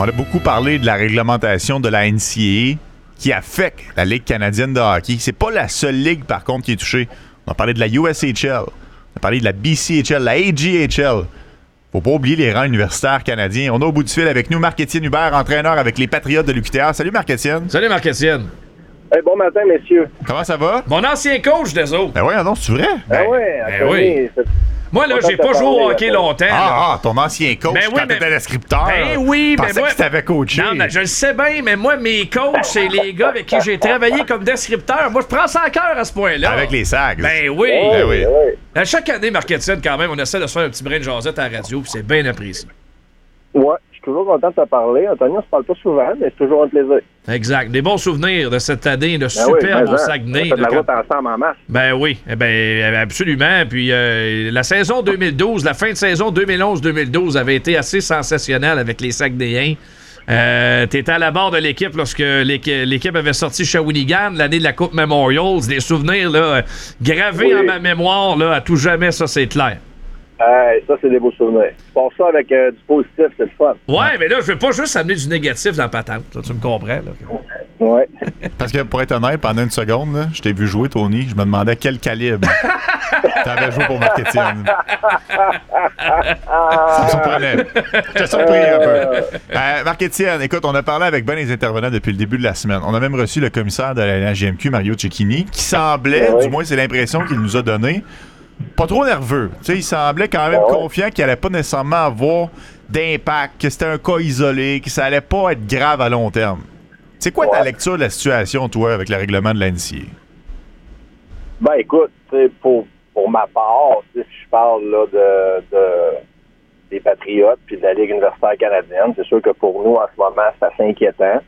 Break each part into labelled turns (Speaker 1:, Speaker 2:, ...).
Speaker 1: On a beaucoup parlé de la réglementation de la NCAA qui affecte la Ligue canadienne de hockey. C'est pas la seule ligue, par contre, qui est touchée. On a parlé de la USHL, on a parlé de la BCHL, la AGHL. Faut pas oublier les rangs universitaires canadiens. On a au bout du fil avec nous Marc-Étienne Hubert, entraîneur avec les Patriotes de l'UQTR. Salut Marc-Étienne.
Speaker 2: Salut Marc-Étienne.
Speaker 3: Hey, bon matin, messieurs.
Speaker 1: Comment ça va?
Speaker 2: Mon ancien coach des autres.
Speaker 1: Ben oui, non, c'est vrai?
Speaker 2: Oui. Moi, là, j'ai pas joué au hockey longtemps.
Speaker 1: Ton ancien coach quand t'étais descripteur.
Speaker 2: Ben oui,
Speaker 1: mais moi... que t'avais coaché.
Speaker 2: Non, mais je le sais bien, mais moi, mes coachs, c'est les gars avec qui j'ai travaillé comme descripteur. Moi, je prends ça à cœur à ce point-là.
Speaker 1: Avec les Sags.
Speaker 2: Ben oui.
Speaker 1: Ben oui.
Speaker 2: À chaque année, Marc-Étienne, quand même, on essaie de se faire un petit brin de jasette à la radio, puis c'est bien apprécié.
Speaker 3: Ouais, je suis toujours content de te parler. Anthony, on se parle pas souvent, mais c'est toujours un plaisir.
Speaker 2: Exact. Des bons souvenirs de cette année, de superbe au Saguenay.
Speaker 3: On fait de la route ensemble en masse.
Speaker 2: Ben oui, absolument. Puis la saison 2012, la fin de saison 2011-2012 avait été assez sensationnelle avec les Saguenayens. T'étais à la barre de l'équipe lorsque l'équipe avait sorti Shawinigan l'année de la Coupe Memorials. Des souvenirs là, gravés en ma mémoire là, à tout jamais, ça c'est clair.
Speaker 3: Ça, c'est des beaux souvenirs. Pour ça, avec du positif, c'est le fun.
Speaker 2: Ouais, mais là, je veux pas juste amener du négatif dans la patente. Ça, tu me comprends, là?
Speaker 3: Ouais.
Speaker 1: Parce que, pour être honnête, pendant une seconde, là, je t'ai vu jouer, Tony, je me demandais quel calibre t'avais joué pour Marc-Étienne. Ça me surprenait. J'étais surpris un peu. Marc-Étienne, écoute, on a parlé avec ben les intervenants depuis le début de la semaine. On a même reçu le commissaire de la GMQ, Mario Cecchini, qui semblait, du moins c'est l'impression qu'il nous a donnée, pas trop nerveux. Tu sais, il semblait quand même confiant qu'il n'allait pas nécessairement avoir d'impact, que c'était un cas isolé, que ça allait pas être grave à long terme. C'est quoi ta lecture de la situation, toi, avec le règlement de la NCAA?
Speaker 3: Ben, écoute, pour ma part, si je parle là, des Patriotes puis de la Ligue universitaire canadienne, c'est sûr que pour nous, en ce moment, c'est assez inquiétant.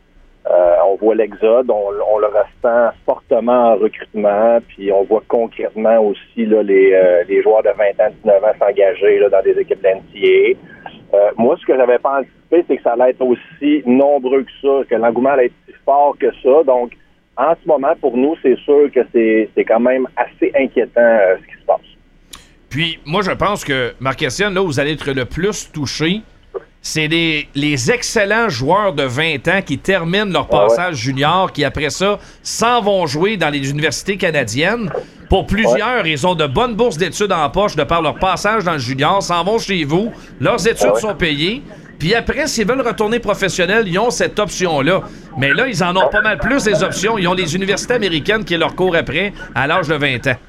Speaker 3: On voit l'exode, on le ressent fortement en recrutement, puis on voit concrètement aussi là, les joueurs de 20 ans, 19 ans s'engager là, dans des équipes de l'NCAA. Moi, ce que j'avais pas anticipé, c'est que ça allait être aussi nombreux que ça, que l'engouement allait être si fort que ça. Donc, en ce moment, pour nous, c'est sûr que c'est quand même assez inquiétant ce qui se passe.
Speaker 2: Puis, moi, je pense que, Marc-Étienne, là où vous allez être le plus touché, c'est les excellents joueurs de 20 ans qui terminent leur passage junior, qui après ça s'en vont jouer dans les universités canadiennes. Pour plusieurs, ils ont de bonnes bourses d'études en poche de par leur passage dans le junior, s'en vont chez vous, leurs études sont payées. Puis après, s'ils veulent retourner professionnels, ils ont cette option-là. Mais là, ils en ont pas mal plus des options. Ils ont les universités américaines qui leur courent après à l'âge de 20 ans.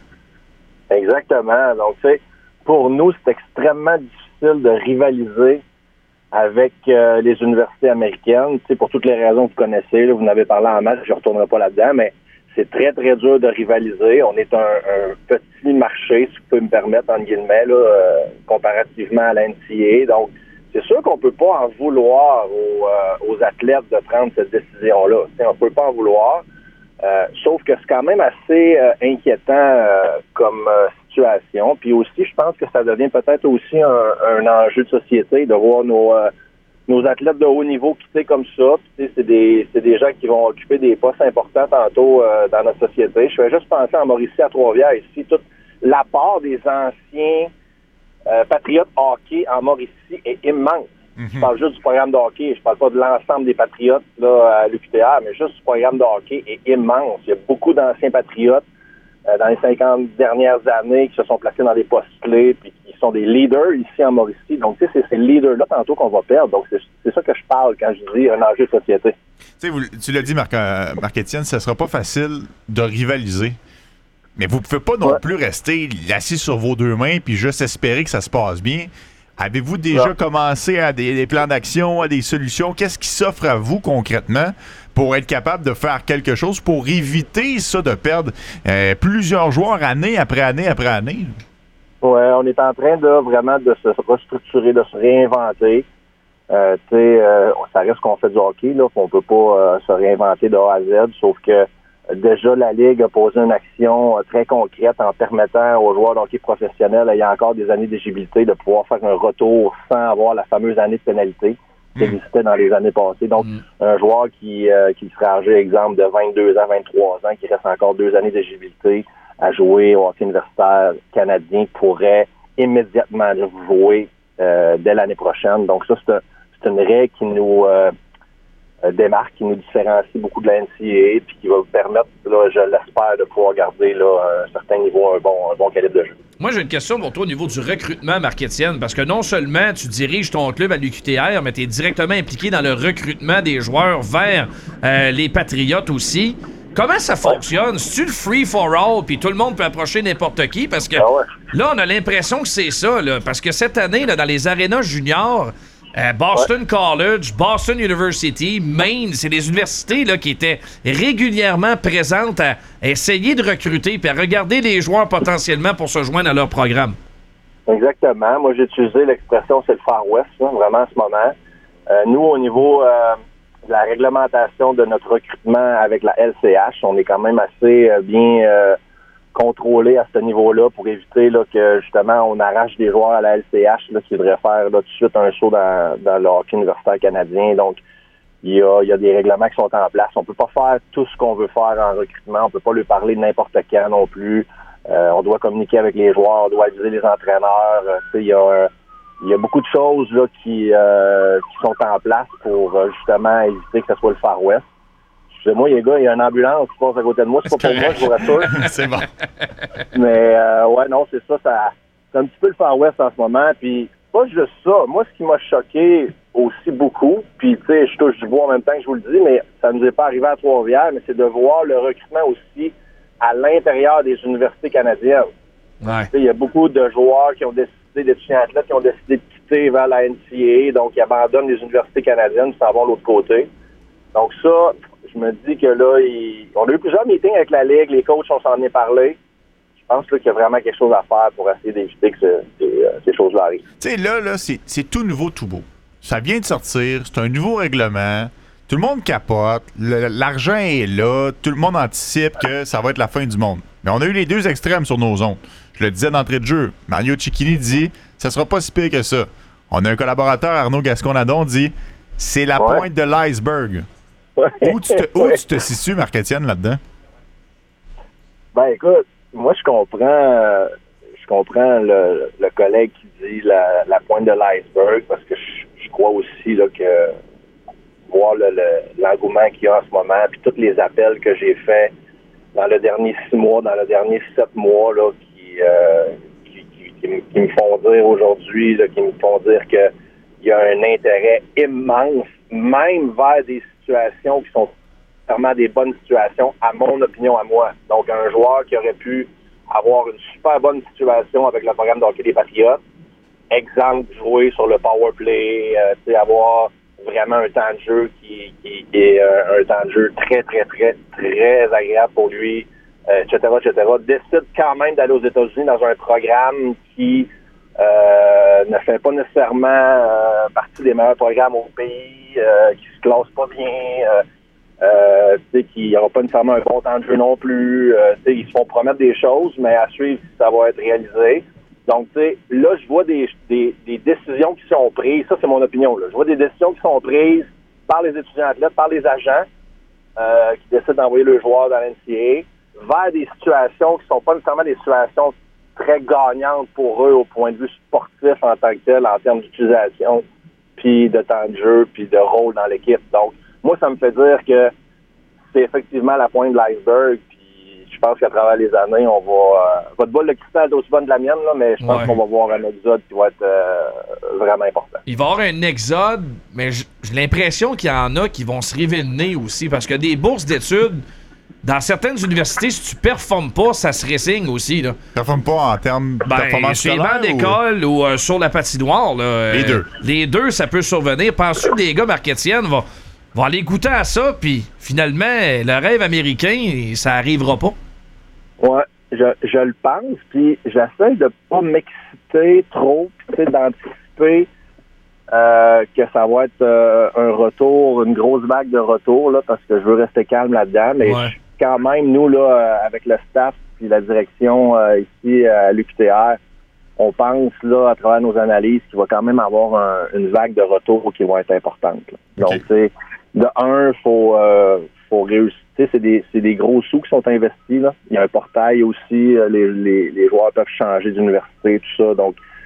Speaker 3: Exactement. Donc, tu sais, pour nous, c'est extrêmement difficile de rivaliser avec les universités américaines, tu sais, pour toutes les raisons que vous connaissez, là, vous n'avez parlé en masse, je ne retournerai pas là-dedans, mais c'est très, très dur de rivaliser. On est un petit marché, si vous pouvez me permettre, entre guillemets, là, comparativement à la NCAA. Donc, c'est sûr qu'on peut pas en vouloir aux athlètes de prendre cette décision-là. Tu sais, on peut pas en vouloir. Sauf que c'est quand même assez inquiétant comme situation. Puis aussi, je pense que ça devient peut-être aussi un enjeu de société de voir nos athlètes de haut niveau quitter comme ça. Puis, c'est des gens qui vont occuper des postes importants tantôt dans notre société. Je fais juste penser en Mauricie, à Trois-Rivières, ici, tout l'apport des anciens Patriotes hockey en Mauricie est immense. Je parle juste du programme de hockey. Je parle pas de l'ensemble des Patriotes là, à l'UQTR, mais juste du programme de hockey est immense. Il y a beaucoup d'anciens Patriotes dans les 50 dernières années qui se sont placés dans des postes clés puis qui sont des leaders ici en Mauricie. Donc, tu sais, c'est ces leaders-là tantôt qu'on va perdre. Donc, c'est ça que je parle quand je dis un enjeu de société.
Speaker 1: Tu l'as dit, Marc-Étienne, ce sera pas facile de rivaliser. Mais vous pouvez pas non plus rester assis sur vos deux mains puis juste espérer que ça se passe bien. Avez-vous déjà commencé à des plans d'action, à des solutions? Qu'est-ce qui s'offre à vous concrètement pour être capable de faire quelque chose pour éviter ça, de perdre plusieurs joueurs année après année après année?
Speaker 3: Oui, on est en train de vraiment de se restructurer, de se réinventer. Ça reste qu'on fait du hockey, là, on peut pas se réinventer de A à Z, sauf que déjà, la Ligue a posé une action très concrète en permettant aux joueurs de hockey professionnels ayant encore des années d'éligibilité de pouvoir faire un retour sans avoir la fameuse année de pénalité qui existait dans les années passées. Donc, un joueur qui serait âgé, exemple, de 22 ans, 23 ans, qui reste encore 2 années d'éligibilité à jouer au hockey universitaire canadien pourrait immédiatement jouer dès l'année prochaine. Donc, ça, c'est c'est une règle qui nous démarque, qui nous différencie beaucoup de la NCAA, puis qui va vous permettre, là, je l'espère, de pouvoir garder là, un certain niveau, un bon calibre de jeu.
Speaker 2: Moi, j'ai une question pour toi au niveau du recrutement, Marc-Étienne, parce que non seulement tu diriges ton club à l'UQTR, mais tu es directement impliqué dans le recrutement des joueurs vers les Patriotes aussi. Comment ça fonctionne? C'est-tu le free for all, puis tout le monde peut approcher n'importe qui? Parce que là, on a l'impression que c'est ça, là, parce que cette année, là, dans les arénas juniors, Boston College, Boston University, Maine, c'est des universités là, qui étaient régulièrement présentes à essayer de recruter puis à regarder les joueurs potentiellement pour se joindre à leur programme.
Speaker 3: Exactement. Moi, j'ai utilisé l'expression « c'est le Far West », là, vraiment, en ce moment. Nous, au niveau de la réglementation de notre recrutement avec la LCH, on est quand même assez bien contrôlé à ce niveau-là pour éviter là, que, justement, on arrache des joueurs à la LCH là, qui devraient faire là, tout de suite un saut dans le hockey universitaire canadien. Donc, il y a des règlements qui sont en place. On peut pas faire tout ce qu'on veut faire en recrutement. On peut pas lui parler de n'importe quand non plus. On doit communiquer avec les joueurs, on doit aviser les entraîneurs. Il y a beaucoup de choses là, qui sont en place pour justement éviter que ce soit le Far West. Moi, les gars, il y a une ambulance qui passe à côté de moi. C'est pas pour moi, je vous rassure.
Speaker 1: C'est bon.
Speaker 3: Mais, ouais, non, c'est ça. C'est un petit peu le Far West en ce moment. Puis, pas juste ça. Moi, ce qui m'a choqué aussi beaucoup, puis, tu sais, je touche du bois en même temps que je vous le dis, mais ça ne nous est pas arrivé à Trois-Rivières, mais c'est de voir le recrutement aussi à l'intérieur des universités canadiennes.
Speaker 2: Ouais.
Speaker 3: Il y a beaucoup de joueurs qui ont décidé, d'étudiants athlètes, qui ont décidé de quitter vers la NCAA, donc ils abandonnent les universités canadiennes pour s'en vont de l'autre côté. Donc ça, je me dis que là, on a eu plusieurs meetings avec la Ligue, les coachs, on s'en est parlé. Je pense là, qu'il y a vraiment quelque chose à faire pour essayer d'éviter que ces choses-là arrivent.
Speaker 1: Tu sais, là, c'est tout nouveau, tout beau. Ça vient de sortir, c'est un nouveau règlement. Tout le monde capote, l'argent est là, tout le monde anticipe que ça va être la fin du monde. Mais on a eu les deux extrêmes sur nos ondes. Je le disais d'entrée de jeu. Mario Cecchini dit « ça sera pas si pire que ça ». On a un collaborateur, Arnaud Gascon-Nadon, dit « c'est la pointe de l'iceberg ». Où tu te situes, Marc-Étienne, là-dedans?
Speaker 3: Ben écoute, moi je comprends le collègue qui dit la pointe de l'iceberg parce que je crois aussi là, que voir l'engouement qu'il y a en ce moment, puis tous les appels que j'ai faits dans le dernier 6 mois, dans le dernier 7 mois, là, qui me font dire aujourd'hui, là, qui me font dire qu'il y a un intérêt immense, même vers des situations qui sont vraiment des bonnes situations, à mon opinion, à moi. Donc, un joueur qui aurait pu avoir une super bonne situation avec le programme de hockey des Patriotes, exemple, jouer sur le power play, avoir vraiment un temps de jeu qui est un temps de jeu très, très, très, très agréable pour lui, etc., décide quand même d'aller aux États-Unis dans un programme qui ne fait pas nécessairement partie des meilleurs programmes au pays, qui se classe pas bien, qui n'aura pas nécessairement un bon temps de jeu non plus. Ils se font promettre des choses, mais à suivre si ça va être réalisé. Donc, là, je vois des décisions qui sont prises. Ça, c'est mon opinion. Là. Je vois des décisions qui sont prises par les étudiants athlètes, par les agents qui décident d'envoyer le joueur dans l'NCAA vers des situations qui sont pas nécessairement des situations très gagnantes pour eux au point de vue sportif en tant que tel, en termes d'utilisation, puis de temps de jeu, puis de rôle dans l'équipe. Donc, moi, ça me fait dire que c'est effectivement la pointe de l'iceberg. Je pense qu'à travers les années, on va... votre boule de cristal est aussi bonne que la mienne, là, mais je pense qu'on va voir un exode qui va être vraiment important.
Speaker 2: Il va y avoir un exode, mais j'ai l'impression qu'il y en a qui vont se river le nez aussi, parce que des bourses d'études, dans certaines universités, si tu performes pas, ça se ressigne aussi. Là.
Speaker 1: Performe pas en termes de performance
Speaker 2: sur les
Speaker 1: scolaire?
Speaker 2: bancs d'école ou sur la patinoire. Là,
Speaker 1: les deux.
Speaker 2: Les deux, ça peut survenir. Penses-tu que des gars, Marc-Étienne, vont aller goûter à ça, puis finalement, le rêve américain, ça arrivera pas?
Speaker 3: Ouais, je le pense, puis j'essaie de pas m'exciter trop, puis d'anticiper que ça va être un retour, une grosse vague de retour, là, parce que je veux rester calme là-dedans, mais quand même, nous, là, avec le staff puis la direction ici à l'UQTR, on pense, là, à travers nos analyses, qu'il va quand même avoir une vague de retour qui va être importante. Là. Donc, tu sais, de un, faut réussir. C'est des gros sous qui sont investis. Là. Il y a un portail aussi. Les joueurs peuvent changer d'université, tout ça. Donc,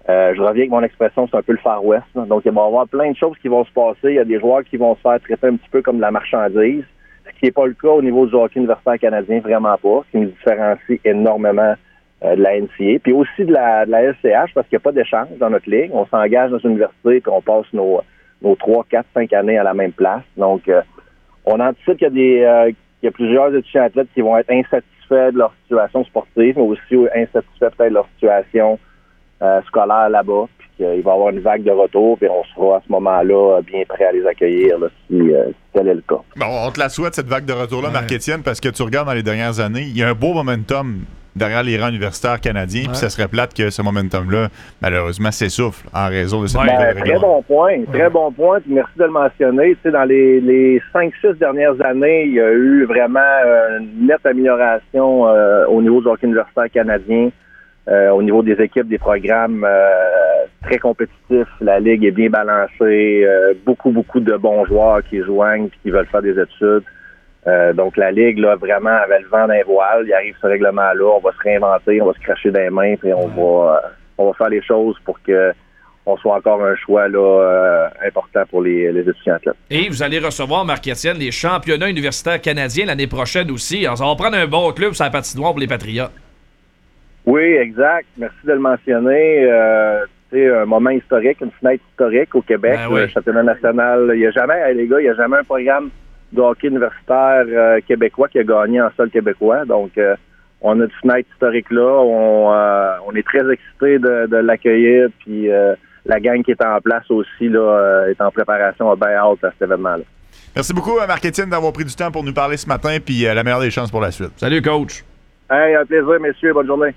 Speaker 3: Je reviens avec mon expression, c'est un peu le Far West. Là. Donc, il va y avoir plein de choses qui vont se passer. Il y a des joueurs qui vont se faire traiter un petit peu comme de la marchandise, ce qui n'est pas le cas au niveau du hockey universitaire canadien, vraiment pas, ce qui nous différencie énormément de la NCAA. Puis aussi de la LCH, parce qu'il n'y a pas d'échange dans notre ligue. On s'engage dans une université puis on passe nos 3, 4, 5 années à la même place. Donc, on anticipe qu'il y a plusieurs étudiants athlètes qui vont être insatisfaits de leur situation sportive, mais aussi insatisfaits peut-être de leur situation scolaire là-bas, puis qu'il va y avoir une vague de retour, puis on sera à ce moment-là bien prêt à les accueillir là, si tel est le cas.
Speaker 1: Bon, on te la souhaite, cette vague de retour-là, Marc-Étienne, parce que tu regardes dans les dernières années, il y a un beau momentum derrière les rangs universitaires canadiens, puis ça serait plate que ce momentum-là, malheureusement, s'essouffle en raison de cette nouvelle
Speaker 3: très bon point, puis merci de le mentionner. Tu sais, dans les 5-6 dernières années, il y a eu vraiment une nette amélioration au niveau du hockey universitaire canadien. Au niveau des équipes, des programmes très compétitifs, la Ligue est bien balancée, beaucoup de bons joueurs qui joignent et qui veulent faire des études. Donc la Ligue, là, vraiment avait le vent d'un voile. Il arrive ce règlement-là, on va se réinventer, on va se cracher dans les mains, puis on va faire les choses pour que on soit encore un choix là, important pour les étudiants athlètes.
Speaker 2: Et vous allez recevoir, Marc-Étienne, les championnats universitaires canadiens l'année prochaine aussi. Alors, ça va prendre un bon club sur la patinoire pour les Patriotes.
Speaker 3: Oui, exact. Merci de le mentionner. C'est un moment historique, une fenêtre historique au Québec. Le championnat national, il n'y a jamais, les gars, il n'y a jamais un programme de hockey universitaire québécois qui a gagné en sol québécois. Donc, on a une fenêtre historique là. On est très excités de l'accueillir. Puis, la gang qui est en place aussi là, est en préparation à bien hâte à cet événement-là.
Speaker 1: Merci beaucoup, Marc-Étienne, d'avoir pris du temps pour nous parler ce matin. Puis, la meilleure des chances pour la suite.
Speaker 2: Salut, coach.
Speaker 3: Hey, un plaisir, messieurs. Bonne journée.